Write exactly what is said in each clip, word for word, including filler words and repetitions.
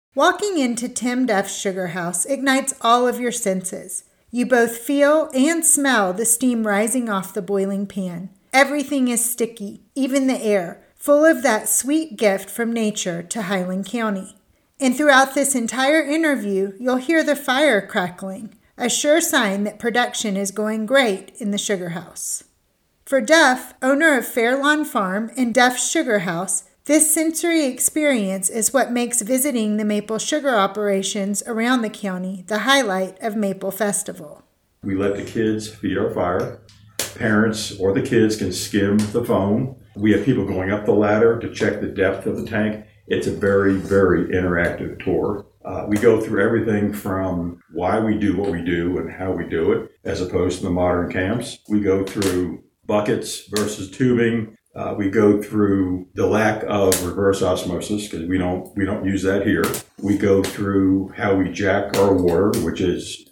Walking into Tim Duff's Sugar House ignites all of your senses. You both feel and smell the steam rising off the boiling pan. Everything is sticky, even the air, full of that sweet gift from nature to Highland County. And throughout this entire interview, you'll hear the fire crackling, a sure sign that production is going great in the Sugar House. For Duff, owner of Fairlawn Farm and Duff's Sugar House, this sensory experience is what makes visiting the maple sugar operations around the county the highlight of Maple Festival. We let the kids feed our fire. Parents or the kids can skim the foam. We have people going up the ladder to check the depth of the tank. It's a very, very interactive tour. Uh, we go through everything from why we do what we do and how we do it, as opposed to the modern camps. We go through buckets versus tubing. Uh, we go through the lack of reverse osmosis because we don't we don't use that here. We go through how we jack our water, which is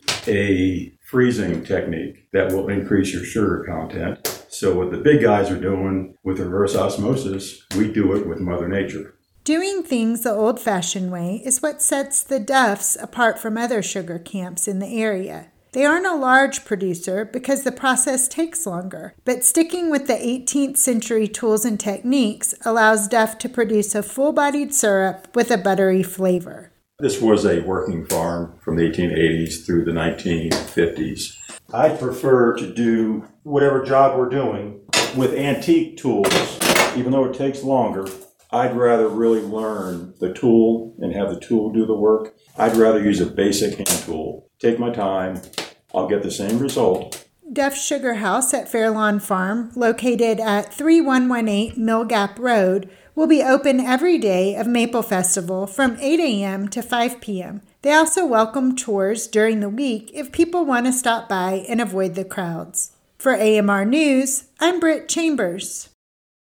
a freezing technique that will increase your sugar content. So what the big guys are doing with reverse osmosis, we do it with Mother Nature. Doing things the old-fashioned way is what sets the Duffs apart from other sugar camps in the area. They aren't a large producer because the process takes longer, but sticking with the eighteenth century tools and techniques allows Duff to produce a full-bodied syrup with a buttery flavor. This was a working farm from the eighteen eighties through the nineteen fifties. I prefer to do whatever job we're doing with antique tools, even though it takes longer. I'd rather really learn the tool and have the tool do the work. I'd rather use a basic hand tool. Take my time. I'll get the same result. Duff's Sugar House at Fairlawn Farm, located at thirty-one eighteen Mill Gap Road, will be open every day of Maple Festival from eight a.m. to five p.m. They also welcome tours during the week if people want to stop by and avoid the crowds. For A M R News, I'm Britt Chambers.